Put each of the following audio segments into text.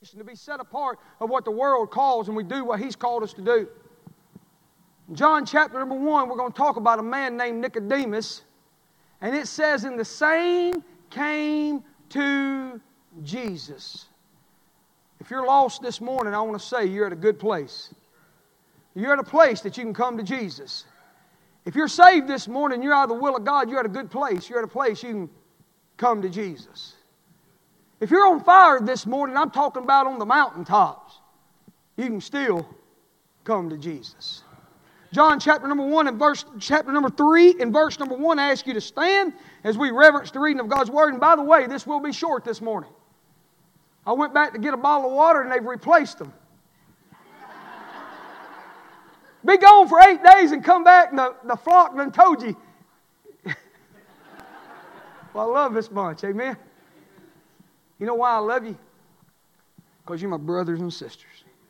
to be set apart of what the world calls, and we do what He's called us to do. In John chapter number 1, we're going to talk about a man named Nicodemus, and it says, "And the same came to Jesus." If you're lost this morning, I want to say you're at a good place. You're at a place that you can come to Jesus. If you're saved this morning, you're out of the will of God, you're at a good place. You're at a place you can come to Jesus. If you're on fire this morning, I'm talking about on the mountaintops, you can still come to Jesus. John chapter number 1 and chapter number 3 and verse number 1, I ask you to stand as we reverence the reading of God's Word. And by the way, this will be short this morning. I went back to get a bottle of water and they've replaced them. Be gone for 8 days and come back and the flock done told you. Well, I love this bunch, amen. You know why I love you? Because you're my brothers and sisters.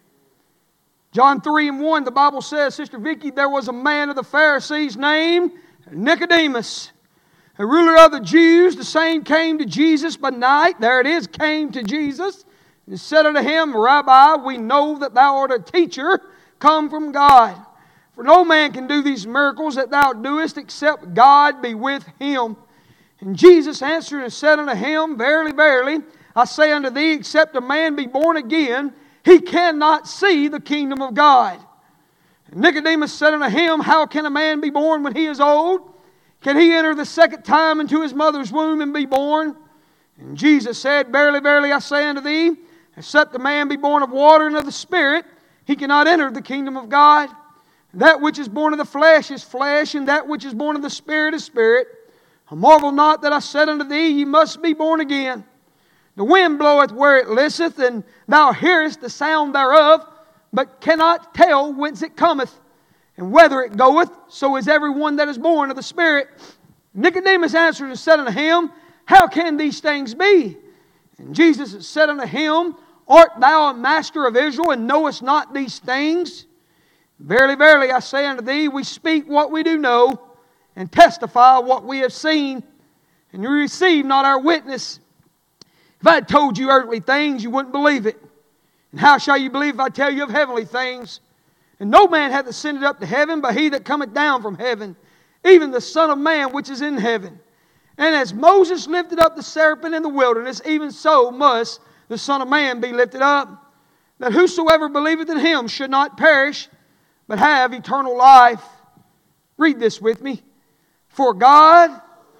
John 3 and 1, the Bible says, Sister Vicky, there was a man of the Pharisees named Nicodemus, a ruler of the Jews. The same came to Jesus by night. There it is, came to Jesus, and said unto him, Rabbi, we know that thou art a teacher come from God. For no man can do these miracles that thou doest, except God be with him. And Jesus answered and said unto him, Verily, verily, I say unto thee, except a man be born again, he cannot see the kingdom of God. And Nicodemus said unto him, How can a man be born when he is old? Can he enter the second time into his mother's womb and be born? And Jesus said, Verily, verily, I say unto thee, except a man be born of water and of the Spirit, he cannot enter the kingdom of God. That which is born of the flesh is flesh, and that which is born of the Spirit is spirit. I marvel not that I said unto thee, Ye must be born again. The wind bloweth where it listeth, and thou hearest the sound thereof, but cannot tell whence it cometh, and whither it goeth. So is every one that is born of the Spirit. Nicodemus answered and said unto him, How can these things be? And Jesus said unto him, Art thou a master of Israel, and knowest not these things? Verily, verily, I say unto thee, we speak what we do know, and testify what we have seen, and you receive not our witness. If I had told you earthly things, you wouldn't believe it. And how shall you believe if I tell you of heavenly things? And no man hath ascended up to heaven, but he that cometh down from heaven, even the Son of Man which is in heaven. And as Moses lifted up the serpent in the wilderness, even so must the Son of Man be lifted up, that whosoever believeth in him should not perish, but have eternal life. Read this with me. For God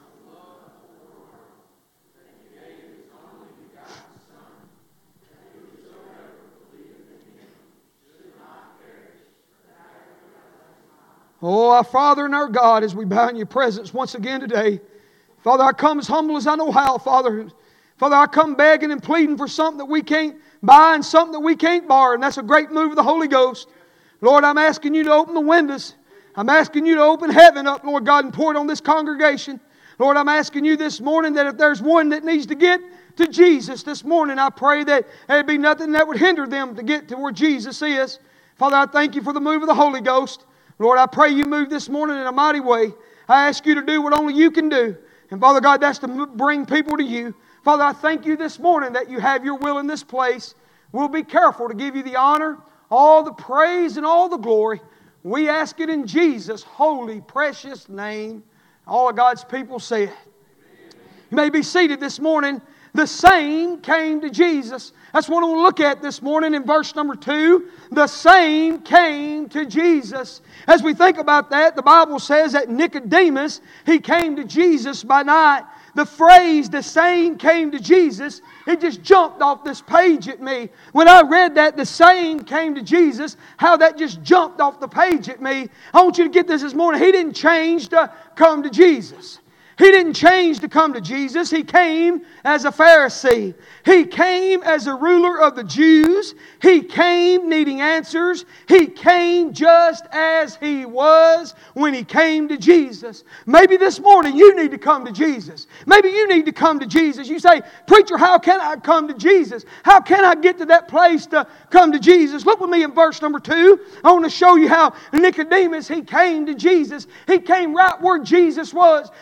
Oh, our Father and our God, as we bow in your presence once again today. Father, I come as humble as I know how, Father. Father, I come begging and pleading for something that we can't buy and something that we can't borrow, and that's a great move of the Holy Ghost. Lord, I'm asking you to open the windows. I'm asking you to open heaven up, Lord God, and pour it on this congregation. Lord, I'm asking you this morning that if there's one that needs to get to Jesus this morning, I pray that there'd be nothing that would hinder them to get to where Jesus is. Father, I thank you for the move of the Holy Ghost. Lord, I pray you move this morning in a mighty way. I ask you to do what only you can do. And Father God, that's to bring people to you. Father, I thank you this morning that you have your will in this place. We'll be careful to give you the honor, all the praise, and all the glory. We ask it in Jesus' holy, precious name. All of God's people say it. You may be seated this morning. The same came to Jesus. That's what I want to look at this morning in verse number 2. The same came to Jesus. As we think about that, the Bible says that Nicodemus, he came to Jesus by night. The phrase, the same came to Jesus, it just jumped off this page at me. When I read that, the same came to Jesus, how that just jumped off the page at me. I want you to get this morning. He didn't change to come to Jesus. He didn't change to come to Jesus. He came as a Pharisee. He came as a ruler of the Jews. He came needing answers. He came just as He was when He came to Jesus. Maybe this morning you need to come to Jesus. Maybe you need to come to Jesus. You say, Preacher, how can I come to Jesus? How can I get to that place to come to Jesus? Look with me in verse number 2. I want to show you how Nicodemus, he came to Jesus. He came right where Jesus was. You know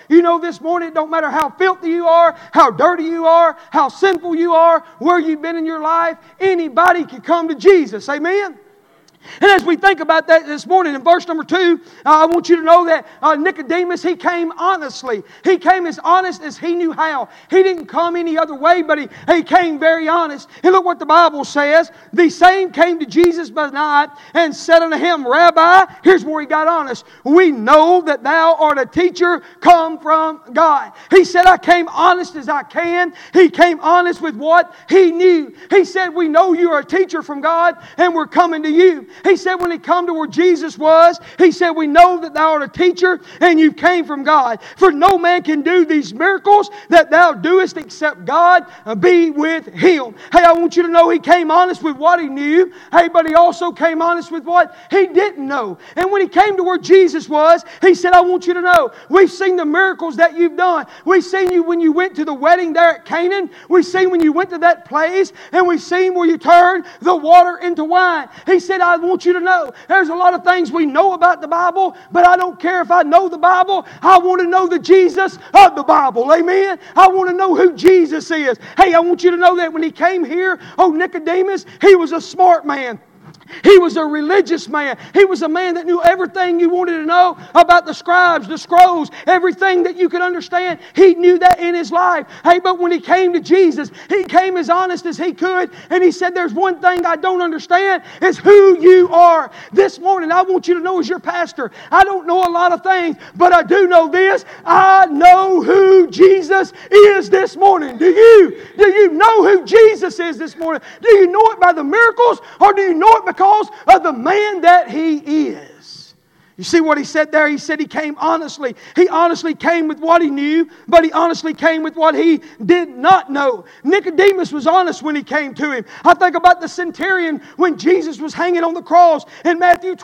this morning, it don't matter how filthy you are, how dirty you are, how sinful you are, where you've been in your life, anybody can come to Jesus. Amen? And as we think about that this morning, in verse number 2, I want you to know that Nicodemus, he came honestly. He came as honest as he knew how. He didn't come any other way, but he came very honest. And look what the Bible says. The same came to Jesus by night and said unto him, Rabbi, here's where he got honest. We know that thou art a teacher come from God. He said, I came honest as I can. He came honest with what he knew. He said, we know you are a teacher from God, and we're coming to you. He said when he come to where Jesus was, he said, we know that thou art a teacher and you came from God. For no man can do these miracles that thou doest except God be with him. Hey, I want you to know he came honest with what he knew. Hey, but he also came honest with what he didn't know. And when he came to where Jesus was, he said, I want you to know, we've seen the miracles that you've done. We've seen you when you went to the wedding there at Canaan. We've seen when you went to that place, and we've seen where you turned the water into wine. He said, I want you to know there's a lot of things we know about the Bible, but I don't care if I know the Bible. I want to know the Jesus of the Bible. Amen? I want to know who Jesus is. Hey, I want you to know that when he came here, Nicodemus, he was a smart man. He was a religious man. He was a man that knew everything you wanted to know about the scribes, the scrolls, everything that you could understand. He knew that in his life. Hey, but when he came to Jesus, he came as honest as he could. And he said, there's one thing I don't understand, is who you are. This morning, I want you to know as your pastor, I don't know a lot of things, but I do know this. I know who Jesus is this morning. Do you? Do you know who Jesus is this morning? Do you know it by the miracles, or do you know it because of the man that he is? You see what he said there? He said he came honestly. He honestly came with what he knew, but he honestly came with what he did not know. Nicodemus was honest when he came to him. I think about the centurion when Jesus was hanging on the cross in Matthew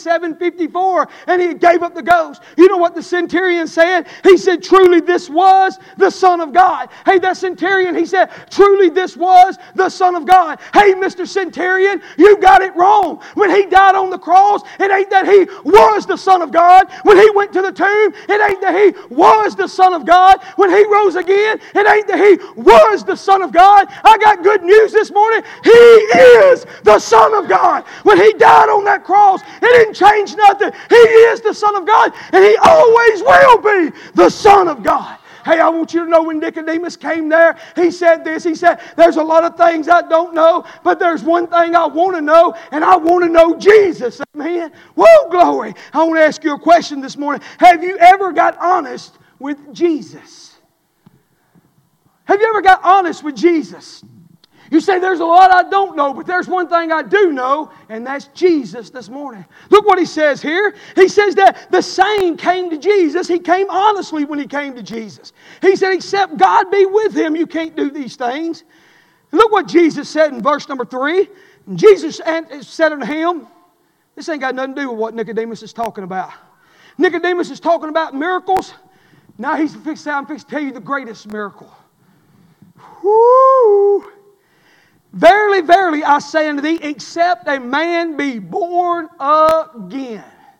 27:54, and he gave up the ghost. You know what the centurion said? He said, truly this was the Son of God. Hey, that centurion, he said, truly this was the Son of God. Hey, Mr. Centurion, you got it wrong. When he died on the cross, it ain't that he was the Son of God. When he went to the tomb, it ain't that he was the Son of God. When he rose again, it ain't that he was the Son of God. I got good news this morning. He is the Son of God. When he died on that cross, it didn't change nothing. He is the Son of God, and he always will be the Son of God. Hey, I want you to know when Nicodemus came there, he said this. He said, there's a lot of things I don't know, but there's one thing I want to know, and I want to know Jesus. Amen. Whoa, glory. I want to ask you a question this morning. Have you ever got honest with Jesus? Have you ever got honest with Jesus? You say, there's a lot I don't know, but there's one thing I do know, and that's Jesus this morning. Look what he says here. He says that the same came to Jesus. He came honestly when he came to Jesus. He said, except God be with him, you can't do these things. Look what Jesus said in verse number 3. Jesus said unto him, this ain't got nothing to do with what Nicodemus is talking about. Nicodemus is talking about miracles. Now I'm fixing to tell you the greatest miracle. Whoo! Verily, verily, I say unto thee, except a man be born again.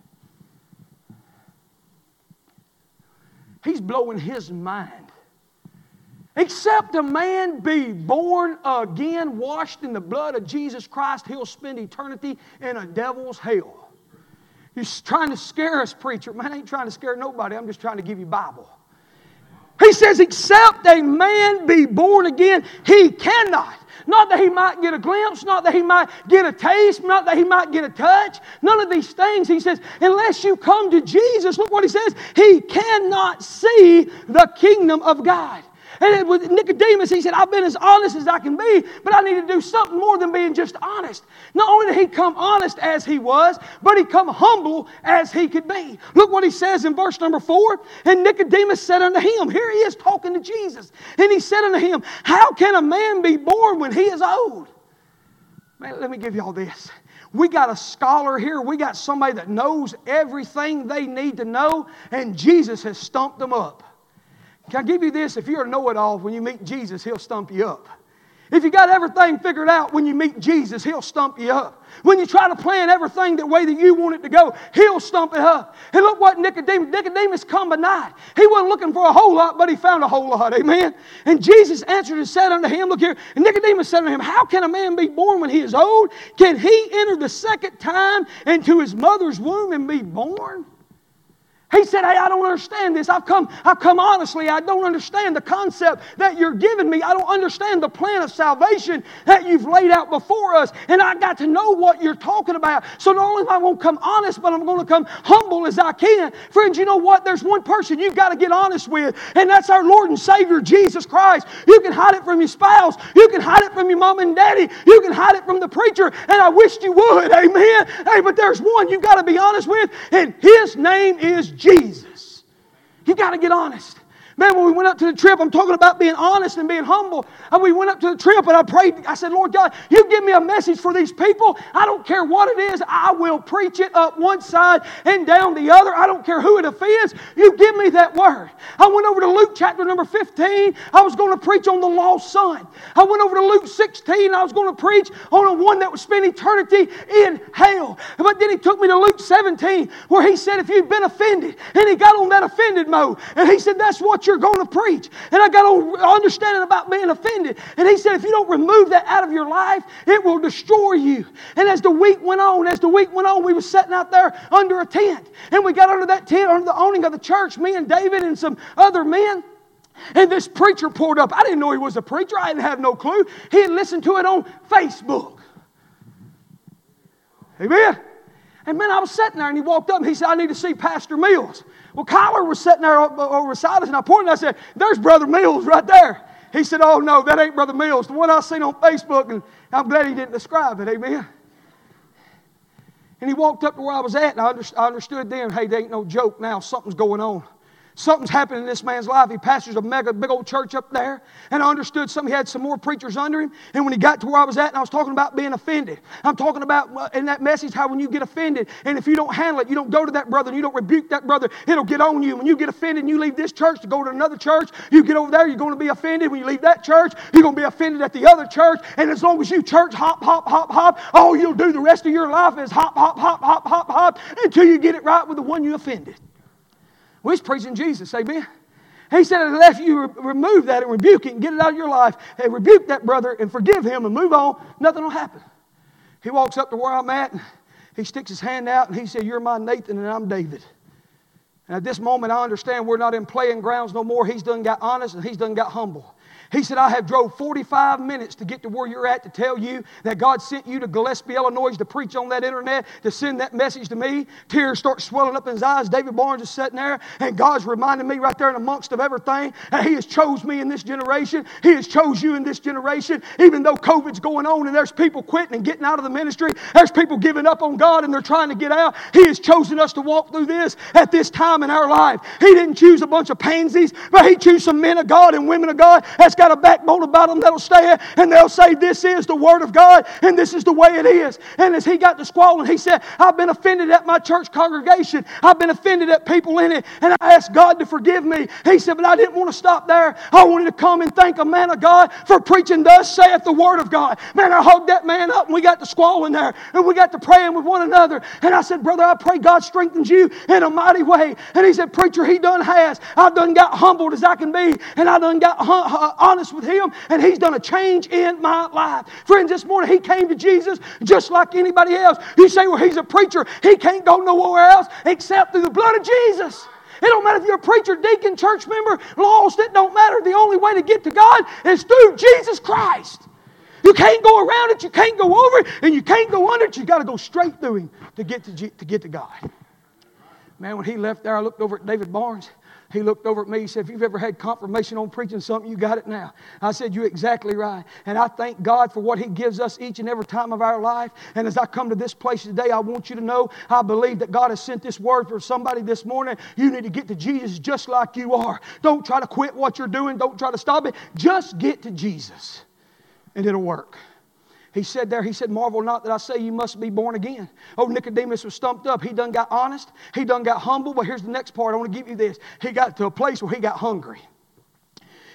He's blowing his mind. Except a man be born again, washed in the blood of Jesus Christ, he'll spend eternity in a devil's hell. He's trying to scare us, preacher. Man, I ain't trying to scare nobody. I'm just trying to give you Bible. He says, except a man be born again, he cannot. Not that he might get a glimpse, not that he might get a taste, not that he might get a touch. None of these things. He says, unless you come to Jesus, look what he says, he cannot see the kingdom of God. And with Nicodemus, he said, I've been as honest as I can be, but I need to do something more than being just honest. Not only did he come honest as he was, but he come humble as he could be. Look what he says in verse number 4. And Nicodemus said unto him, here he is talking to Jesus. And he said unto him, how can a man be born when he is old? Man, let me give you all this. We got a scholar here. We got somebody that knows everything they need to know, and Jesus has stumped them up. Can I give you this? If you're a know-it-all, when you meet Jesus, he'll stump you up. If you got everything figured out, when you meet Jesus, He'll stump you up. When you try to plan everything the way that you want it to go, He'll stump it up. And look what Nicodemus come by night. He wasn't looking for a whole lot, but he found a whole lot. Amen. And Jesus answered and said unto him, look here, and Nicodemus said unto him, how can a man be born when he is old? Can he enter the second time into his mother's womb and be born? He said, hey, I don't understand this. I've come honestly. I don't understand the concept that you're giving me. I don't understand the plan of salvation that you've laid out before us. And I got to know what you're talking about. So not only am I going to come honest, but I'm going to come humble as I can. Friends, you know what? There's one person you've got to get honest with, and that's our Lord and Savior, Jesus Christ. You can hide it from your spouse. You can hide it from your mom and daddy. You can hide it from the preacher, and I wished you would. Amen. Hey, but there's one you've got to be honest with, and His name is Jesus. You got to get honest. Man, when we went up to the trip, I'm talking about being honest and being humble. And we went up to the trip and I prayed. I said, Lord God, you give me a message for these people. I don't care what it is. I will preach it up one side and down the other. I don't care who it offends. You give me that word. I went over to Luke chapter number 15. I was going to preach on the lost son. I went over to Luke 16. I was going to preach on a one that would spend eternity in hell. But then He took me to Luke 17 where He said, if you've been offended, and He got on that offended mode. And He said, that's what you're going to preach. And I got on understanding about being offended. And He said, if you don't remove that out of your life, it will destroy you. And as the week went on, we were sitting out there under a tent. And we got under that tent, under the awning of the church, me and David and some other men. And this preacher pulled up. I didn't know he was a preacher. I didn't have no clue. He had listened to it on Facebook. Amen. And man, I was sitting there and he walked up and he said, I need to see Pastor Mills. Well, Kyler was sitting there over beside us and I pointed and I said, there's Brother Mills right there. He said, oh no, that ain't Brother Mills. The one I seen on Facebook, and I'm glad he didn't describe it. Amen. And he walked up to where I was at and I understood then, hey, there ain't no joke now. Something's going on. Something's happening in this man's life. He pastors a big old church up there. And I understood he had some more preachers under him. And when he got to where I was at, and I was talking about being offended. I'm talking about in that message how when you get offended, and if you don't handle it, you don't go to that brother, and you don't rebuke that brother, it'll get on you. When you get offended and you leave this church to go to another church, you get over there, you're going to be offended. When you leave that church, you're going to be offended at the other church. And as long as you church hop, hop, hop, hop, all you'll do the rest of your life is hop, hop, hop, hop, hop, hop, until you get it right with the one you offended. Well, he's preaching Jesus, amen. He said, unless you remove that and rebuke it and get it out of your life, and rebuke that brother and forgive him and move on, nothing will happen. He walks up to where I'm at, and he sticks his hand out, and he said, you're my Nathan and I'm David. And at this moment, I understand we're not in playing grounds no more. He's done got honest and he's done got humble. He said, I have drove 45 minutes to get to where you're at to tell you that God sent you to Gillespie, Illinois to preach on that internet, to send that message to me. Tears start swelling up in his eyes. David Barnes is sitting there, and God's reminding me right there in amongst of everything that He has chose me in this generation. He has chose you in this generation. Even though COVID's going on and there's people quitting and getting out of the ministry, there's people giving up on God and they're trying to get out. He has chosen us to walk through this at this time in our life. He didn't choose a bunch of pansies, but He chose some men of God and women of God that's got a backbone about them that'll stand and they'll say, this is the Word of God and this is the way it is. And as he got to squalling, he said, I've been offended at my church congregation. I've been offended at people in it, and I asked God to forgive me. He said, but I didn't want to stop there. I wanted to come and thank a man of God for preaching thus saith the Word of God. Man, I hugged that man up and we got to squalling there and we got to praying with one another. And I said, brother, I pray God strengthens you in a mighty way. And he said, preacher, he done has. I've done got humbled as I can be, and I done got honest with him, and he's done a change in my life. Friends, this morning he came to Jesus just like anybody else. You say, well, he's a preacher. He can't go nowhere else except through the blood of Jesus. It don't matter if you're a preacher, deacon, church member, lost. It don't matter. The only way to get to God is through Jesus Christ. You can't go around it. You can't go over it. And you can't go under it. You got to go straight through Him to get to God. Man, when he left there, I looked over at David Barnes. He looked over at me. He said, if you've ever had confirmation on preaching something, you got it now. I said, you're exactly right. And I thank God for what He gives us each and every time of our life. And as I come to this place today, I want you to know I believe that God has sent this word for somebody this morning. You need to get to Jesus just like you are. Don't try to quit what you're doing. Don't try to stop it. Just get to Jesus and it'll work. He said there, he said, marvel not that I say you must be born again. Oh, Nicodemus was stumped up. He done got honest. He done got humble. But here's the next part. I want to give you this. He got to a place where he got hungry.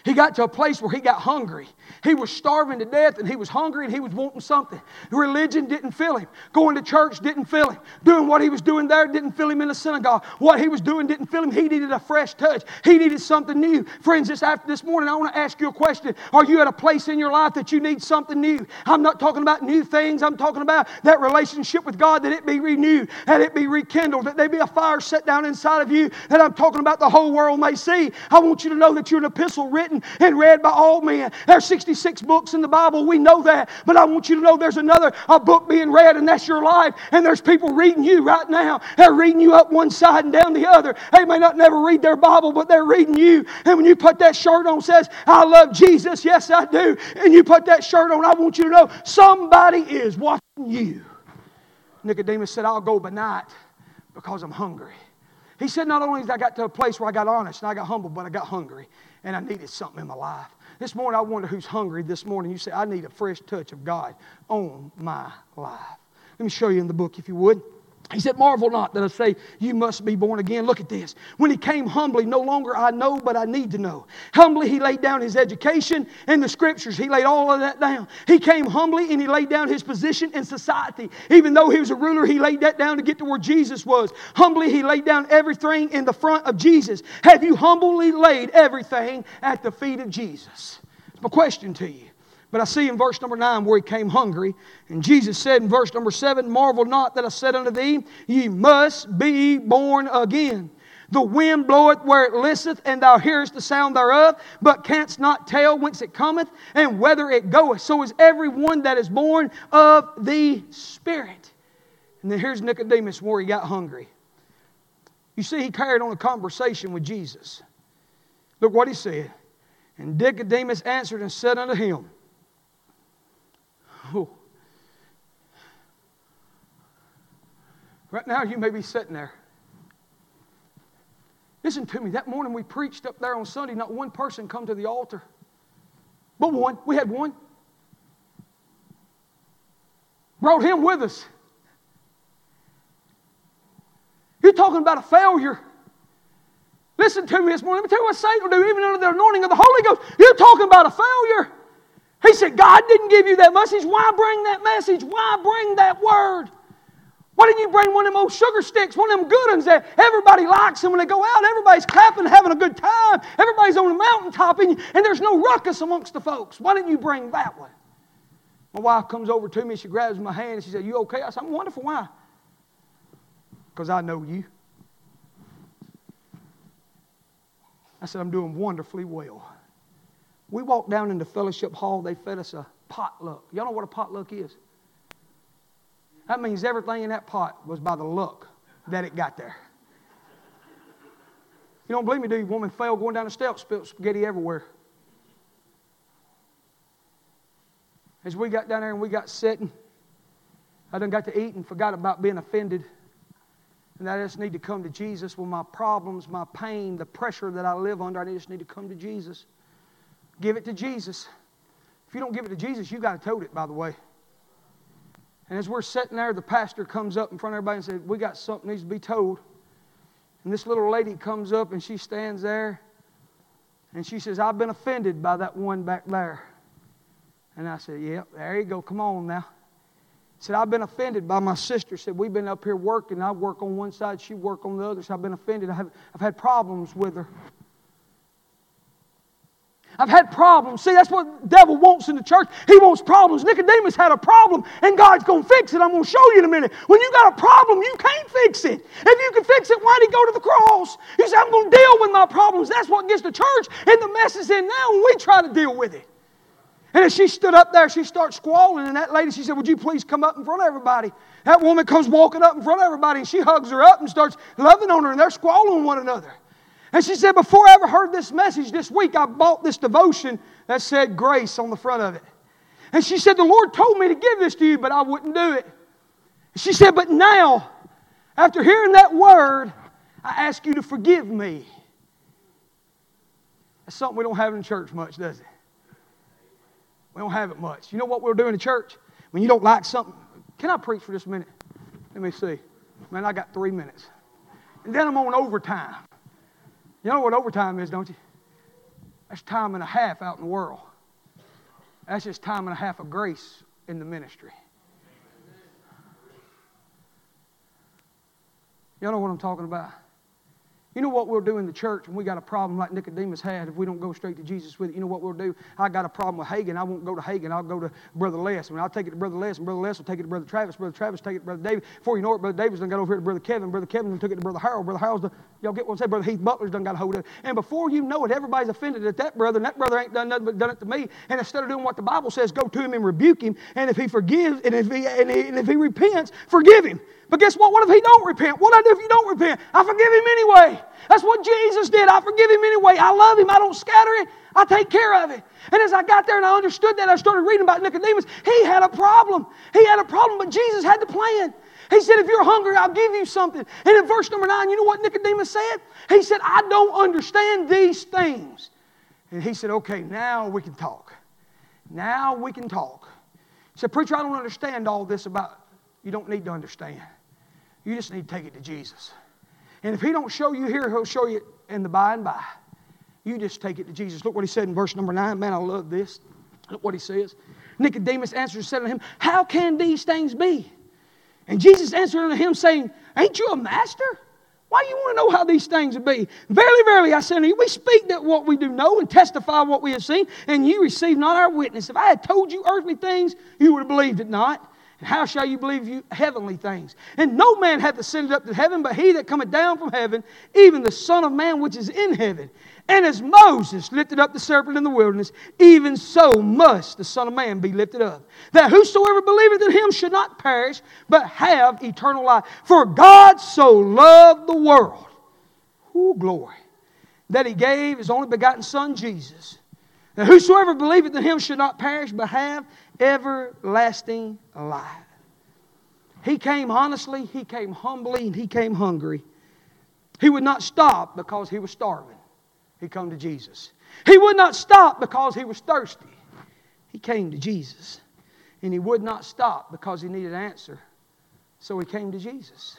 He got to a place where he got hungry. He was starving to death and he was hungry and he was wanting something. Religion didn't fill him. Going to church didn't fill him. Doing what he was doing there didn't fill him in the synagogue. What he was doing didn't fill him. He needed a fresh touch. He needed something new. Friends, this morning I want to ask you a question. Are you at a place in your life that you need something new? I'm not talking about new things. I'm talking about that relationship with God, that it be renewed, that it be rekindled, that there be a fire set down inside of you, that I'm talking about the whole world may see. I want you to know that you're an epistle written and read by all men. There's 66 books in the Bible. We know that. But I want you to know there's another book being read, and that's your life. And there's people reading you right now. They're reading you up one side and down the other. They may not never read their Bible, but they're reading you. And when you put that shirt on, says, I love Jesus. Yes, I do. And you put that shirt on, I want you to know somebody is watching you. Nicodemus said, I'll go by night because I'm hungry. He said, not only did I got to a place where I got honest and I got humble, but I got hungry and I needed something in my life. This morning, I wonder who's hungry this morning. You say, I need a fresh touch of God on my life. Let me show you in the book, if you would. He said, marvel not that I say you must be born again. Look at this. When he came humbly, no longer I know, but I need to know. Humbly, he laid down his education and the Scriptures. He laid all of that down. He came humbly and he laid down his position in society. Even though he was a ruler, he laid that down to get to where Jesus was. Humbly, he laid down everything in the front of Jesus. Have you humbly laid everything at the feet of Jesus? It's my question to you. But I see in verse number 9 where he came hungry. And Jesus said in verse number 7, marvel not that I said unto thee, ye must be born again. The wind bloweth where it listeth, and thou hearest the sound thereof, but canst not tell whence it cometh, and whither it goeth. So is every one that is born of the Spirit. And then here's Nicodemus where he got hungry. You see, he carried on a conversation with Jesus. Look what he said. And Nicodemus answered and said unto him, oh. Right now you may be sitting there. Listen to me. That morning we preached up there on Sunday, not one person come to the altar. But one. We had one. Brought him with us. You're talking about a failure. Listen to me this morning. Let me tell you what Satan will do, even under the anointing of the Holy Ghost. You're talking about a failure. He said, God didn't give you that message. Why bring that message? Why bring that word? Why didn't you bring one of them old sugar sticks, one of them good ones that everybody likes, and when they go out, everybody's clapping, having a good time. Everybody's on the mountaintop, and there's no ruckus amongst the folks. Why didn't you bring that one? My wife comes over to me, she grabs my hand, and she said, you okay? I said, I'm wonderful. Why? Because I know you. I said, I'm doing wonderfully well. We walked down in the fellowship hall. They fed us a potluck. Y'all know what a potluck is? That means everything in that pot was by the luck that it got there. You don't believe me, do you? Woman fell going down the steps, spilled spaghetti everywhere. As we got down there and we got sitting, I done got to eat and forgot about being offended. And I just need to come to Jesus with my problems, my pain, the pressure that I live under. I just need to come to Jesus. Give it to Jesus. If you don't give it to Jesus, you got to tote it, by the way. And as we're sitting there, the pastor comes up in front of everybody and says, we got something that needs to be told. And this little lady comes up and she stands there and she says, I've been offended by that one back there. And I said, yep, there you go. Come on now. He said, I've been offended by my sister. Said, we've been up here working. I work on one side, she work on the other. So I've been offended. I've had problems with her. I've had problems. See, that's what the devil wants in the church. He wants problems. Nicodemus had a problem, and God's going to fix it. I'm going to show you in a minute. When you got a problem, you can't fix it. If you can fix it, why did he go to the cross? He said, I'm going to deal with my problems. That's what gets the church and the mess is in now when we try to deal with it. And as she stood up there, she starts squalling, and that lady, she said, would you please come up in front of everybody? That woman comes walking up in front of everybody, and she hugs her up and starts loving on her, and they're squalling one another. And she said, before I ever heard this message this week, I bought this devotion that said grace on the front of it. And she said, the Lord told me to give this to you, but I wouldn't do it. She said, but now, after hearing that word, I ask you to forgive me. That's something we don't have in church much, does it? We don't have it much. You know what we'll do in the church? When you don't like something, can I preach for just a minute? Let me see. Man, I got 3 minutes. And then I'm on overtime. You know what overtime is, don't you? That's time and a half out in the world. That's just time and a half of grace in the ministry. Y'all know what I'm talking about? You know what we'll do in the church when we got a problem like Nicodemus had if we don't go straight to Jesus with it? You know what we'll do? I got a problem with Hagin. I won't go to Hagin. I'll go to Brother Les. I'll take it to Brother Les, and Brother Les will take it to Brother Travis. Brother Travis will take it to Brother David. Before you know it, Brother David's done got over here to Brother Kevin. Brother Kevin took it to Brother Harold. Brother Harold's done, y'all get what I'm saying? Brother Heath Butler's done got a hold of it. And before you know it, everybody's offended at that brother, and that brother ain't done nothing but done it to me. And instead of doing what the Bible says, go to him and rebuke him. And if he forgives, and if he repents, forgive him. But guess what? What if he don't repent? What do I do if you don't repent? I forgive him anyway. That's what Jesus did. I forgive him anyway. I love him. I don't scatter it. I take care of it. And as I got there and I understood that, I started reading about Nicodemus. He had a problem. He had a problem, but Jesus had the plan. He said, if you're hungry, I'll give you something. And in verse number 9, you know what Nicodemus said? He said, I don't understand these things. And he said, okay, now we can talk. Now we can talk. He said, preacher, I don't understand all this about, you don't need to understand. You just need to take it to Jesus. And if he don't show you here, he'll show you in the by and by. You just take it to Jesus. Look what he said in verse number 9. Man, I love this. Look what he says. Nicodemus answered and said unto him, how can these things be? And Jesus answered unto him, saying, ain't you a master? Why do you want to know how these things will be? Verily, verily, I say unto you, we speak that what we do know and testify what we have seen, and you receive not our witness. If I had told you earthly things, you would have believed it not. And how shall you believe you heavenly things? And no man hath ascended up to heaven, but he that cometh down from heaven, even the Son of Man which is in heaven. And as Moses lifted up the serpent in the wilderness, even so must the Son of Man be lifted up, that whosoever believeth in him should not perish, but have eternal life. For God so loved the world, glory, that he gave his only begotten Son, Jesus, that whosoever believeth in him should not perish, but have everlasting life. He came honestly, he came humbly, and he came hungry. He would not stop because he was starving. He come to Jesus. He would not stop because he was thirsty. He came to Jesus. And he would not stop because he needed an answer. So he came to Jesus.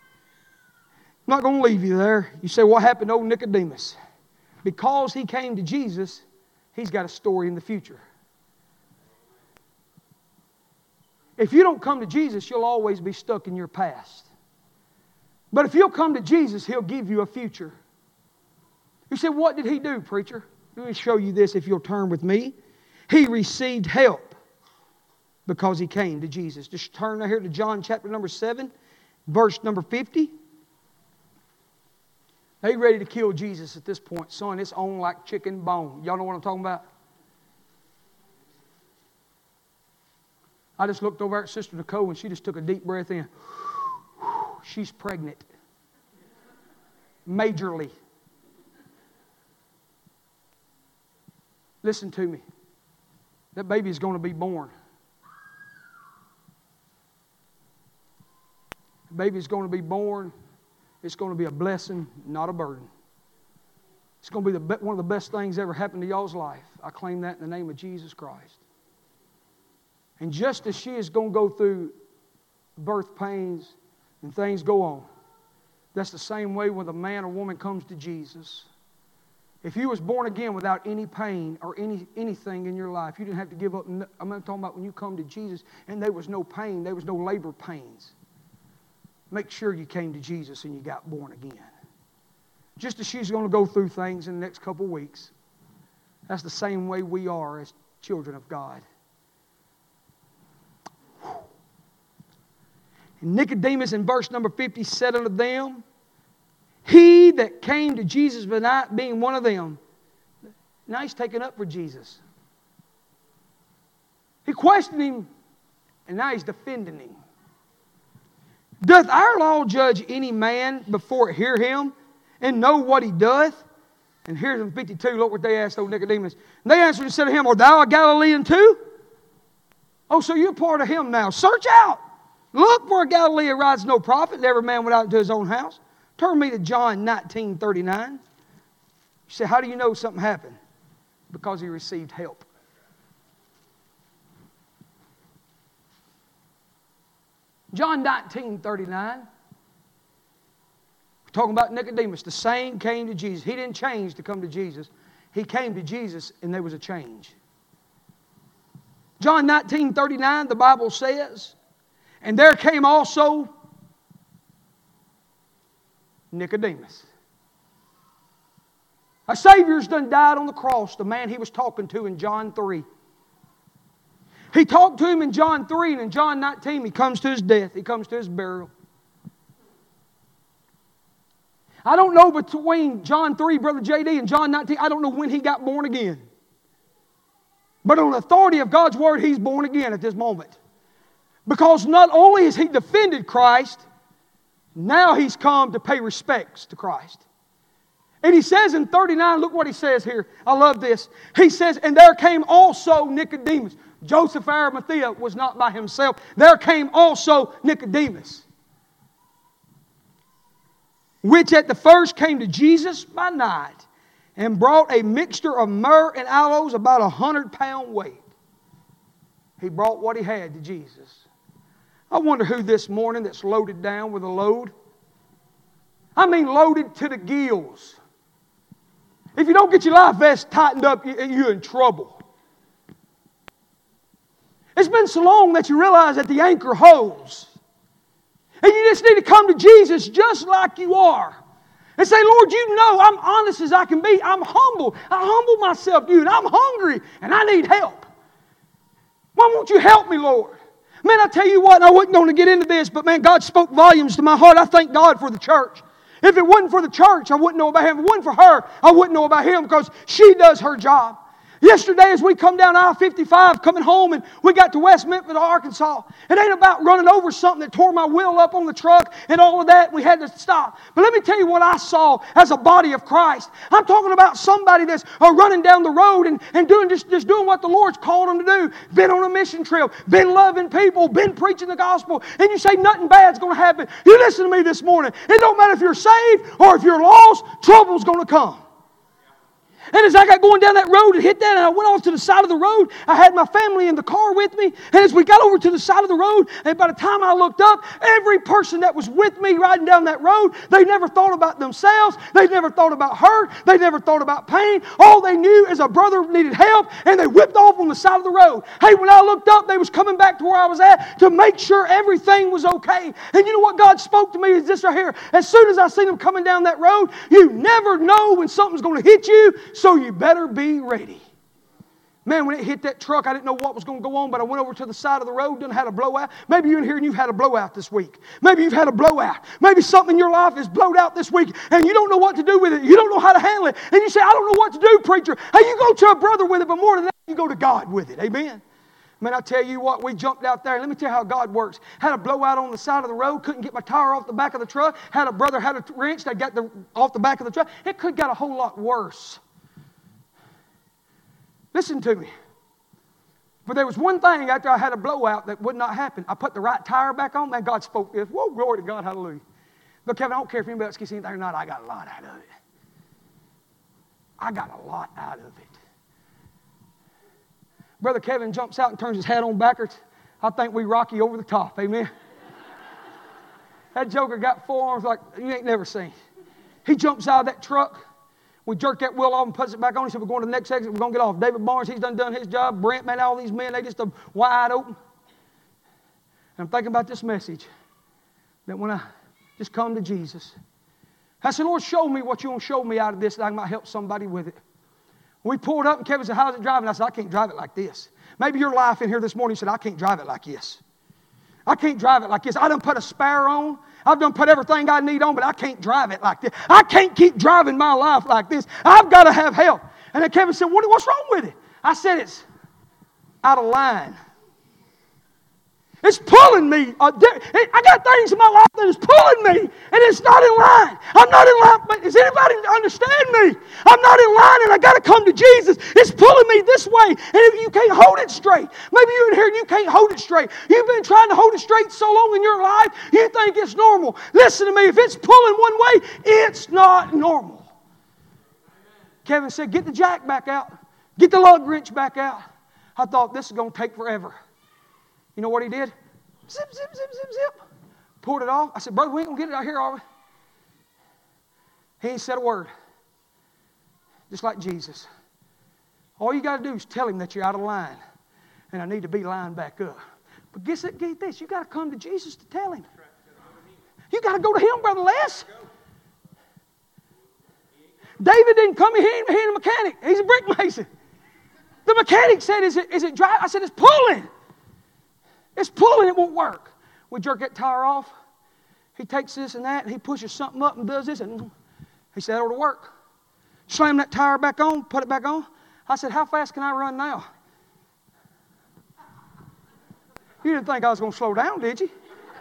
I'm not going to leave you there. You say, what happened to old Nicodemus? Because he came to Jesus, he's got a story in the future. If you don't come to Jesus, you'll always be stuck in your past. But if you'll come to Jesus, he'll give you a future. You say, what did he do, preacher? Let me show you this if you'll turn with me. He received help because he came to Jesus. Just turn here to John chapter number 7, verse number 50. They ready to kill Jesus at this point. Son, it's on like chicken bone. Y'all know what I'm talking about? I just looked over at Sister Nicole and she just took a deep breath in. She's pregnant. Majorly. Listen to me. That baby is going to be born. The baby is going to be born. It's going to be a blessing, not a burden. It's going to be one of the best things ever happened to y'all's life. I claim that in the name of Jesus Christ. And just as she is going to go through birth pains and things go on, that's the same way when a man or woman comes to Jesus. If you was born again without any pain or anything in your life, you didn't have to give up. I'm not talking about when you come to Jesus and there was no pain, there was no labor pains. Make sure you came to Jesus and you got born again. Just as she's going to go through things in the next couple of weeks, that's the same way we are as children of God. And Nicodemus in verse number 50 said unto them, he that came to Jesus by night being one of them. Now he's taken up for Jesus. He questioned him and now he's defending him. Doth our law judge any man before it hear him and know what he doth? And here's in 52, look what they asked old Nicodemus. And they answered and said to him, art thou a Galilean too? Oh, so you're part of him now. Search out. Look, for a Galilee arises no prophet, and every man went out into his own house. Turn me to John 19:39. You say, how do you know something happened? Because he received help. John 19:39. We're talking about Nicodemus. The same came to Jesus. He didn't change to come to Jesus. he came to Jesus and there was a change. John 19:39, the Bible says, and there came also Nicodemus. Our Savior's done died on the cross, the man he was talking to in John 3. He talked to him in John 3, and in John 19 he comes to his death, he comes to his burial. I don't know between John 3, Brother J.D., and John 19, I don't know when he got born again. But on the authority of God's Word, he's born again at this moment. Because not only has he defended Christ, now he's come to pay respects to Christ. And he says in 39, look what he says here. I love this. He says, and there came also Nicodemus. Joseph Arimathea was not by himself. There came also Nicodemus, which at the first came to Jesus by night, and brought a mixture of myrrh and aloes, about 100-pound weight. He brought what he had to Jesus. I wonder who this morning that's loaded down with a load. I mean loaded to the gills. If you don't get your life vest tightened up, you're in trouble. It's been so long that you realize that the anchor holds. And you just need to come to Jesus just like you are. And say, Lord, you know I'm honest as I can be. I'm humble. I humble myself to you. And I'm hungry and I need help. Why won't you help me, Lord? Man, I tell you what, and I wasn't going to get into this, but man, God spoke volumes to my heart. I thank God for the church. If it wasn't for the church, I wouldn't know about Him. If it wasn't for her, I wouldn't know about Him because she does her job. Yesterday as we come down I-55 coming home and we got to West Memphis, Arkansas, it ain't about running over something that tore my wheel up on the truck and all of that. We had to stop. But let me tell you what I saw as a body of Christ. I'm talking about somebody that's running down the road and doing just doing what the Lord's called them to do. Been on a mission trip, been loving people, been preaching the gospel, and you say nothing bad's going to happen. You listen to me this morning. It don't matter if you're saved or if you're lost, trouble's going to come. And as I got going down that road and hit that, and I went off to the side of the road, I had my family in the car with me. And as we got over to the side of the road, and by the time I looked up, every person that was with me riding down that road, they never thought about themselves. They never thought about hurt. They never thought about pain. All they knew is a brother needed help, and they whipped off on the side of the road. Hey, when I looked up, they was coming back to where I was at to make sure everything was okay. And you know what God spoke to me is this right here. As soon as I seen them coming down that road, you never know when something's going to hit you, so you better be ready. Man, when it hit that truck, I didn't know what was going to go on, but I went over to the side of the road and had a blowout. Maybe you're in here and you've had a blowout this week. Maybe you've had a blowout. Maybe something in your life is blowed out this week and you don't know what to do with it. You don't know how to handle it. And you say, I don't know what to do, preacher. Hey, you go to a brother with it, but more than that, you go to God with it. Amen? Man, I tell you what, we jumped out there. Let me tell you how God works. Had a blowout on the side of the road. Couldn't get my tire off the back of the truck. Had a brother had a wrench that got off the back of the truck. It could have got a whole lot worse. Listen to me. But there was one thing after I had a blowout that would not happen. I put the right tire back on. Man, God spoke this. Whoa, glory to God, hallelujah. But Kevin, I don't care if anybody else gets anything or not. I got a lot out of it. I got a lot out of it. Brother Kevin jumps out and turns his hat on backwards. I think we Rocky over the top. Amen. That joker got four arms like you ain't never seen. He jumps out of that truck. We jerk that wheel off and puts it back on. He said, we're going to the next exit. We're going to get off. David Barnes, he's done his job. Brent, man, all these men, they just wide open. And I'm thinking about this message. That when I just come to Jesus, I said, Lord, show me what you want to show me out of this that I might help somebody with it. We pulled up and Kevin said, how's it driving? I said, I can't drive it like this. Maybe your life in here this morning said, I can't drive it like this. I can't drive it like this. I done put a spare on. I've done put everything I need on, but I can't drive it like this. I can't keep driving my life like this. I've got to have help. And then Kevin said, what's wrong with it? I said, it's out of line. It's pulling me. I got things in my life that is pulling me, and it's not in line. I'm not in line. But does anybody understand me? I'm not in line, and I got to come to Jesus. It's pulling me this way, and if you can't hold it straight, maybe you're in here and you can't hold it straight. You've been trying to hold it straight so long in your life, you think it's normal. Listen to me. If it's pulling one way, it's not normal. Kevin said, get the jack back out. Get the lug wrench back out. I thought this is going to take forever. You know what he did? Zip, zip, zip, zip, zip. Pulled it off. I said, brother, we ain't going to get it out here, are we? He ain't said a word. Just like Jesus. All you got to do is tell him that you're out of line and I need to be lined back up. But get this, you got to come to Jesus to tell him. You got to go to him, Brother Les. David didn't come here and a mechanic. He's a brick mason. The mechanic said, is it dry? I said, it's pulling. It's pulling, it won't work. We jerk that tire off. He takes this and that, and he pushes something up and does this, and he said, that ought to work. Slam that tire back on, put it back on. I said, how fast can I run now? You didn't think I was going to slow down, did you?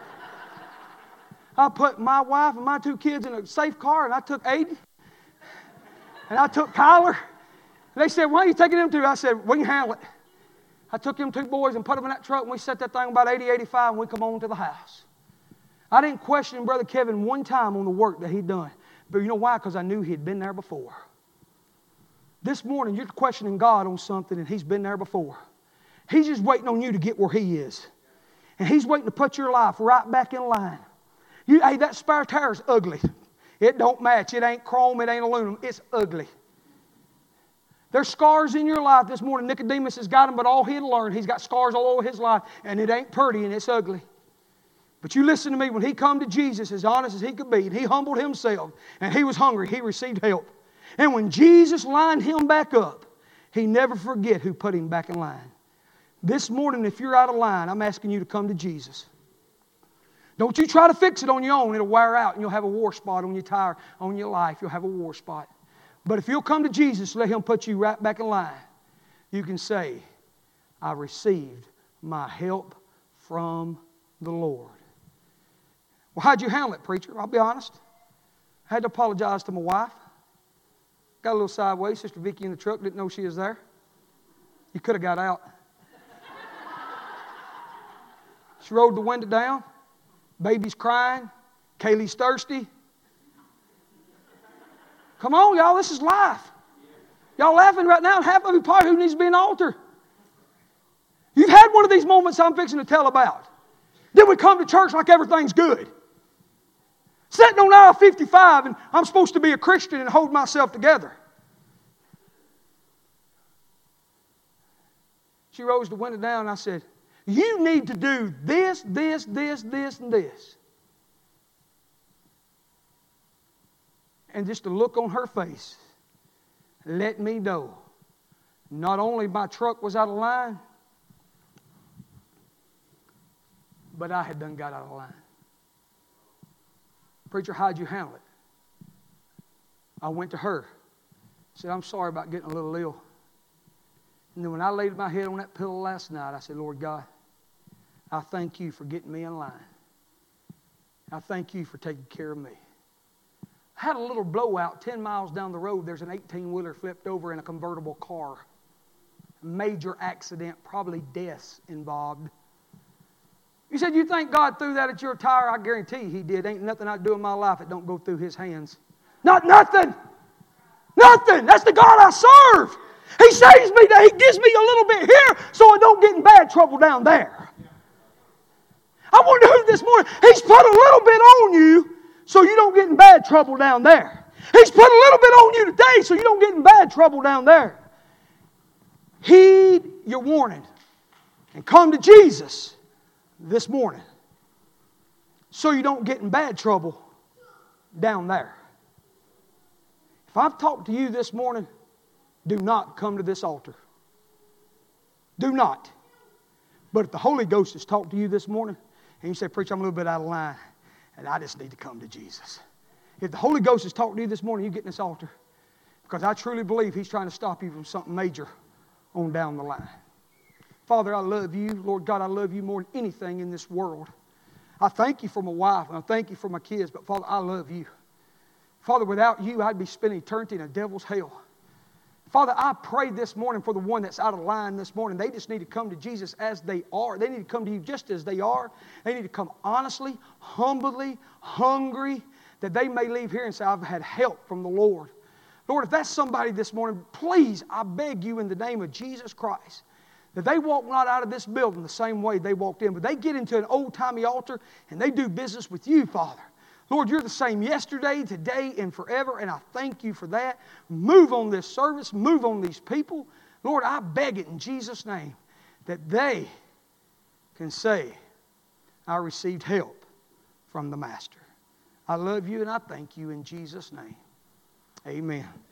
I put my wife and my 2 kids in a safe car, and I took Aiden, and I took Kyler. And they said, why are you taking them 2? I said, we can handle it. I took them 2 boys and put them in that truck, and we set that thing about 80, 85, and we come on to the house. I didn't question Brother Kevin one time on the work that he'd done. But you know why? Because I knew he'd been there before. This morning, you're questioning God on something, and he's been there before. He's just waiting on you to get where he is. And he's waiting to put your life right back in line. Hey, that spare tire is ugly. It don't match. It ain't chrome. It ain't aluminum. It's ugly. There's scars in your life this morning. Nicodemus has got them, but all he'd learned, he's got scars all over his life, and it ain't pretty and it's ugly. But you listen to me, when he come to Jesus as honest as he could be, and he humbled himself, and he was hungry, he received help. And when Jesus lined him back up, he never forget who put him back in line. This morning, if you're out of line, I'm asking you to come to Jesus. Don't you try to fix it on your own. It'll wear out, and you'll have a war spot on your tire, on your life. You'll have a war spot. But if you'll come to Jesus, let him put you right back in line. You can say, I received my help from the Lord. Well, how'd you handle it, preacher? I'll be honest. I had to apologize to my wife. Got a little sideways. Sister Vicky in the truck didn't know she was there. You could have got out. She rolled the window down. Baby's crying. Kaylee's thirsty. Come on, y'all. This is life. Y'all laughing right now, and half of you probably who needs to be in the altar. You've had one of these moments I'm fixing to tell about. Then we come to church like everything's good. Sitting on aisle 55, and I'm supposed to be a Christian and hold myself together. She rolls the window down, and I said, you need to do this, this, this, this, and this. And just the look on her face let me know not only my truck was out of line, but I had done got out of line. Preacher, how'd you handle it? I went to her. Said, I'm sorry about getting a little ill. And then when I laid my head on that pillow last night, I said, Lord God, I thank you for getting me in line. I thank you for taking care of me. I had a little blowout 10 miles down the road. There's an 18-wheeler flipped over in a convertible car. Major accident, probably deaths involved. You said you think God threw that at your tire? I guarantee you he did. Ain't nothing I do in my life that don't go through his hands. Not nothing. Nothing. That's the God I serve. He saves me. He gives me a little bit here so I don't get in bad trouble down there. I wonder who this morning, he's put a little bit on you so you don't get in bad trouble down there. He's put a little bit on you today so you don't get in bad trouble down there. Heed your warning and come to Jesus this morning so you don't get in bad trouble down there. If I've talked to you this morning, do not come to this altar. Do not. But if the Holy Ghost has talked to you this morning, and you say, preacher, I'm a little bit out of line, and I just need to come to Jesus. If the Holy Ghost has talked to you this morning, you get in this altar. Because I truly believe He's trying to stop you from something major on down the line. Father, I love you. Lord God, I love you more than anything in this world. I thank you for my wife, and I thank you for my kids, but Father, I love you. Father, without you, I'd be spending eternity in a devil's hell. Father, I pray this morning for the one that's out of line this morning. They just need to come to Jesus as they are. They need to come to you just as they are. They need to come honestly, humbly, hungry, that they may leave here and say, I've had help from the Lord. Lord, if that's somebody this morning, please, I beg you in the name of Jesus Christ, that they walk not out of this building the same way they walked in, but they get into an old-timey altar and they do business with you, Father. Lord, you're the same yesterday, today, and forever, and I thank you for that. Move on this service. Move on these people. Lord, I beg it in Jesus' name that they can say, I received help from the Master. I love you and I thank you in Jesus' name. Amen.